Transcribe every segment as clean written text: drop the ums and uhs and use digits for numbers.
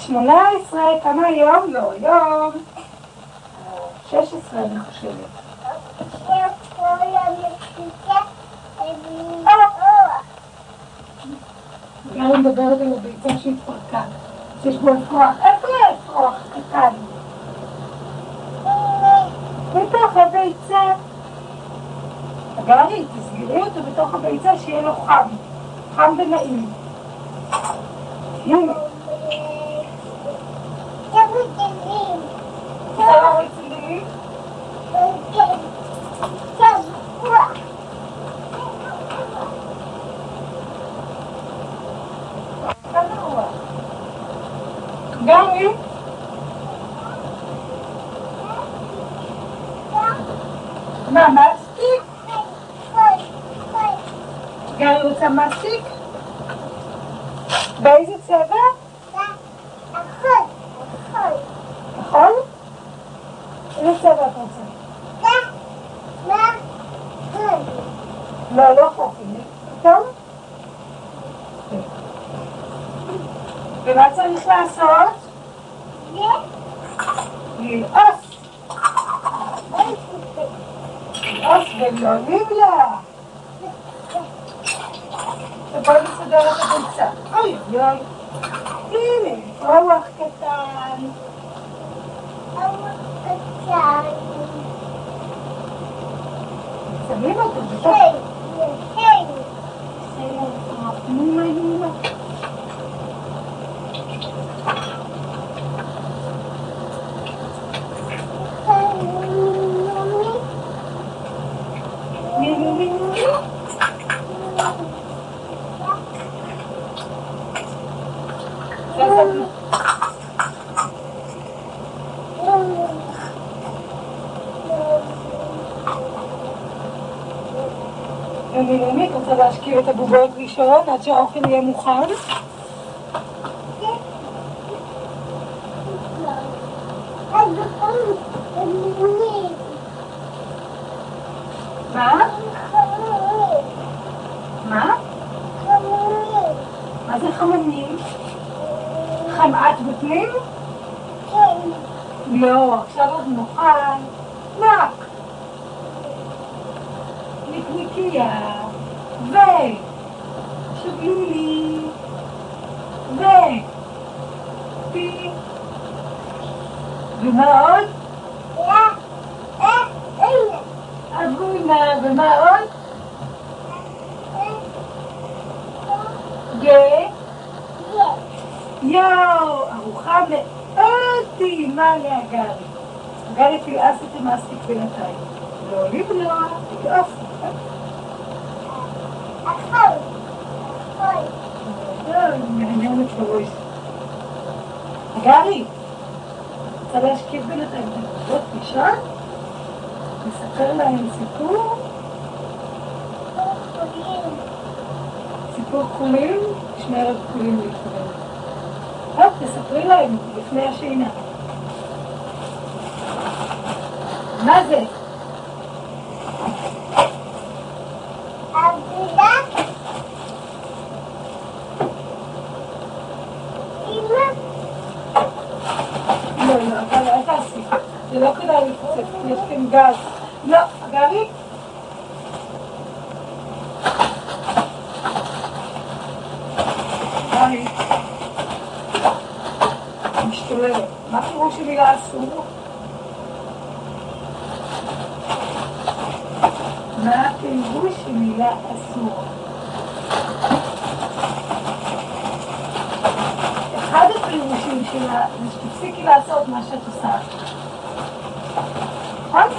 18, כמה היום? לא, יום 16 אני חושבת. גרי מדברת על הביצה שהתפרקה, שיש בו אפרוח. איפה האפרוח קטן? בתוך הביצה. גרי, תסגרי אותו בתוך הביצה שיהיה לו חם. חם ונעים. הנה. זה לא רציני? גרי? מה, מסטיק? גרי רוצה מסטיק? באיזה צבע? נכון? איזה צבע את רוצה? לא, לא חופי. טוב? ומה צריך לעשות? ללעוס. ללעוס ולהוליב לה. ובואי נסדר את הביצה. אוי אוי. הנה, רוח קטן. שמים אותו בתוך. נומה. אני רוצה להשקיע את הבובות ראשון עד שהאוכל יהיה מוכן. מה? מה? מה זה חממים? חמאת בפנים? לא, עכשיו עוד נאכל. רק נקניקיה שבלולי פי ומה עוד? אבונה ומה עוד? יואו, ארוחה מאוד טעימה להגרי. הגרי תלעס את המסטיק בינתיים. לא לבלוע, תלעוף. מעניינת בראש. הגרי, רוצה להשקיף בינתיים את הבובות ראשון? נספר להם סיפור? סיפור חולים? שני ערב חולים להתקבל. טוב, תספרי להם לפני השינה. מה זה? אבידה? אמא? לא, אבל אל תעשי. זה לא כדאי לפוצץ, יש כאן גז. לא, גרי? גרי. משתוללת. מה פירוש המילה אסור? מה הפירוש המילה אסור? אחד הפירושים שלה זה שתפסיקי לעשות מה שאת עושה. נכון?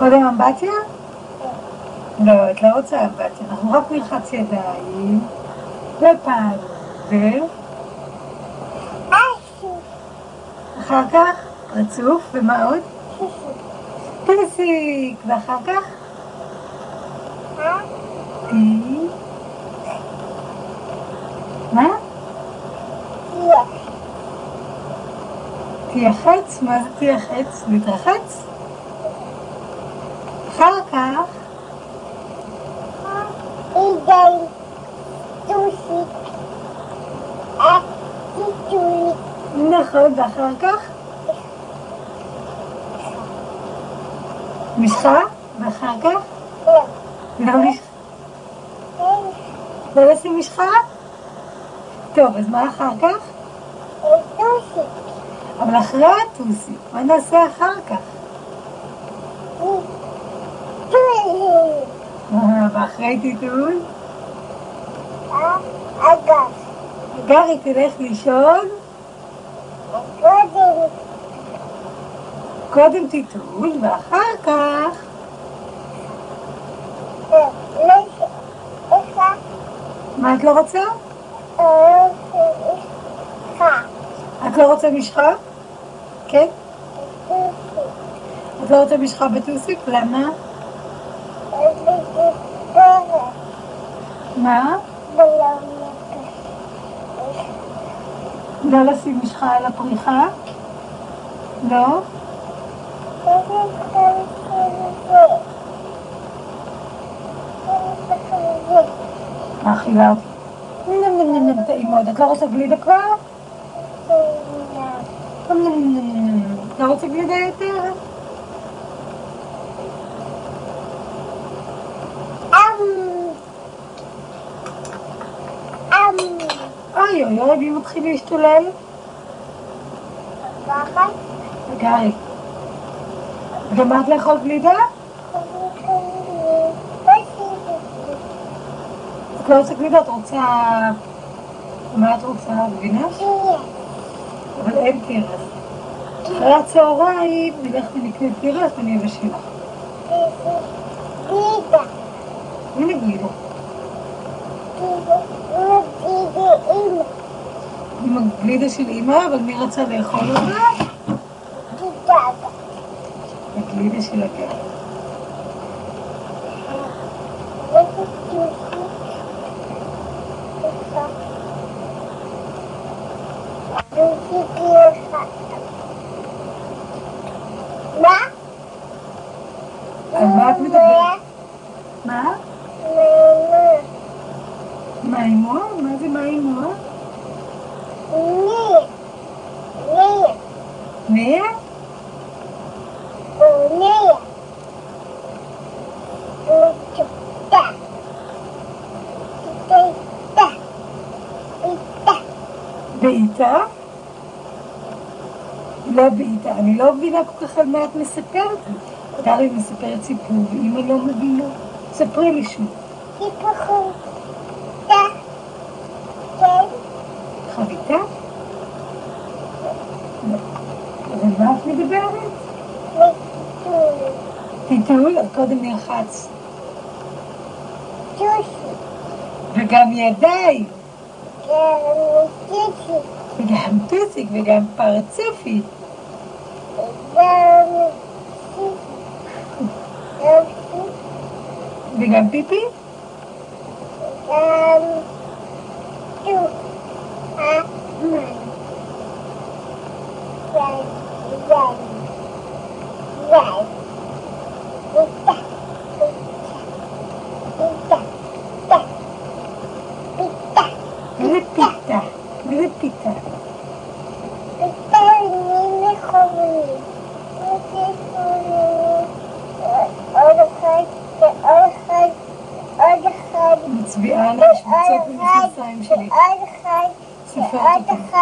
קודם אמבטיה? לא, את לא רוצה אמבטיה, אנחנו רק נלחץ ידיים, ופעם, אחר כך רצוף, ומה עוד? פיסיק, ואחר כך? מה? תייחץ? מה זה תייחץ? להתרחץ? אחר כך? נכון, ואחר כך? משחה? ואחר כך? לא משחה? לא לשים משחה? טוב, אז מה אחר כך? טוסיק. אבל אחרי הטוסיק, מה נעשה אחר כך? ואחרי טיטול? אגרי תלך לישון? קודם טיטול, ואחר כך? מה את לא רוצה? את לא רוצה משחה? כן? את לא רוצה משחה בטוסיק? למה? מה? לא לשים משחה על הפריחה? לא? אכילה אותי. טעים מאוד. את לא רוצה גלידה כבר? לא רוצה גלידה יותר? אוי אוי אוי, מי מתחיל להשתולל? גרי. גמרת לאכול גלידה? את לא רוצה גלידה? את רוצה... מה את רוצה? גבינה? אבל אין תירס. אחרי הצהריים נלך ונקנה תירס ואני אבשל לך. גלידה. הנה גלידה. עם הגלידה של אמא, אבל מי רצה לאכול אותה? הגלידה של הגר. מה? על מה את מדברת? מה? מה אימו? מה זה מה אימו? ניה? בעיטה? לא בעיטה, אני לא מבינה כל כך על מה את מספרת. גרי מספרת סיפור, ואמא לא מבינה. ספרי לי שוב. סיפור. חביתה? אבל מה את מדברת? טיטול, קודם נלחץ. וגם ידיים. וגם טוסיק וגם פרצופי. וגם פיפי? זה פיתה. מצביעה על השבוצות במכנסיים שלי. סופרת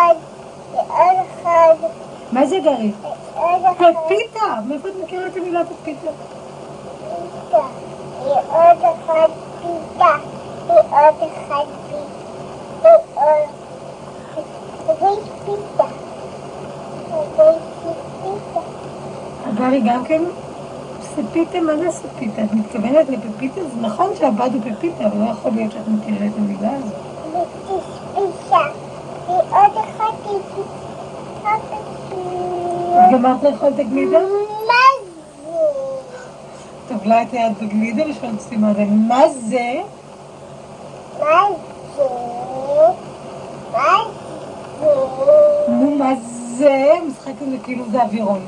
אותי. מה זה גרי? פפיתה! מאיפה את מכירה את המילה פפיתה? עוד אחד פיתה. עוד אחד פיתה. גרי גם כן ספיטה, מה זה ספיטה? את מתכוונת לפפיטה? זה נכון שהבד הוא פפיטה, אבל לא יכול להיות שאת מכירה את המילה הזאת. פיסה. ועוד אחת היא פיסה. את גמרת לאכול את הגלידה? מה זה? טבלה את היד בגלידה ושואלת אותי מה זה. מה זה? מה זה? מה זה? נו, מה זה? משחק הזה כאילו זה אווירון.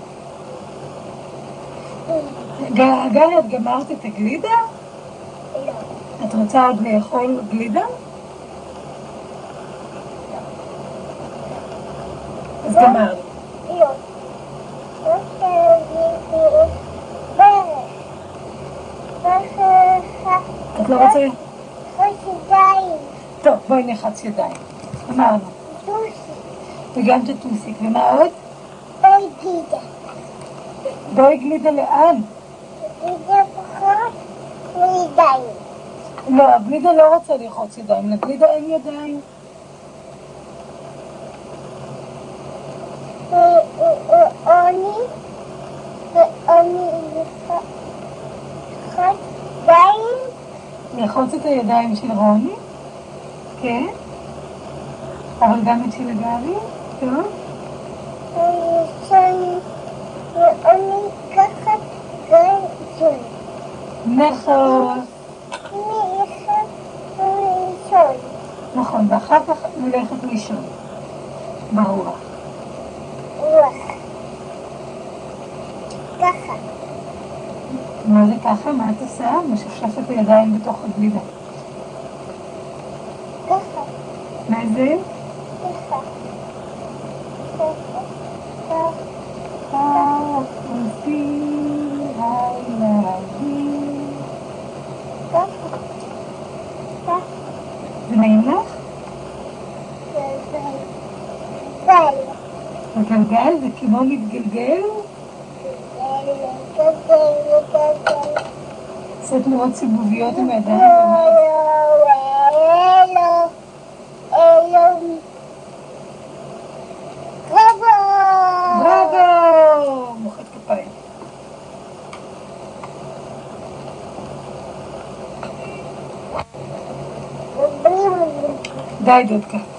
גלי, את גמרת את הגלידה? לא. את רוצה עוד לאכול גלידה? אז גמרת. לא. את לא רוצה? חוץ טוב, בואי נחץ ידיים. אמרנו. טוסי. וגם תטוסיק. ומה עוד? בגלידה. בואי גלידה לאן? גלידה פחות מידיים. לא, הגלידה לא רוצה לרחוץ ידיים. לגלידה אין ידיים. ואוני לחץ ידיים. לרחוץ את הידיים של רוני? כן. אבל גם את של גבי? טוב. ואוני לקחת גם זון. נכון. מלכת ולישון. נכון, ואחר כך ללכת לישון. ברוח. רוח. ככה. מה זה ככה? מה את עושה? משפשפת את הידיים בתוך הגלידה. ככה. מה זה? ככה. אותי הילדים. ככה. ככה. זה נעים לך? הגלגל זה כמו מתגלגל? עושה תנועות סיבוביות עם הידיים. בראבו! מוחאת כפיים. די דודקה.